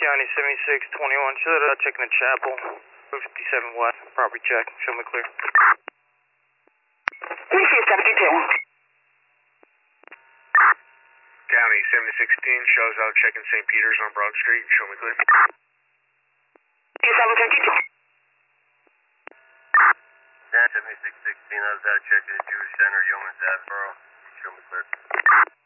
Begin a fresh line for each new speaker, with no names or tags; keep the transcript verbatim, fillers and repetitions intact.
County seventy-six twenty-one, show that uh, checking the chapel. fifty-seven west, property check, show me clear.
twenty-six seventy-two.
County seventy sixteen shows out checking Saint Peter's on Broad Street, show me clear.
seven fifty-two.
Yeah, seventy-six sixteen, I was out checking the Jewish Center, Yeoman's Attleboro, show me clear.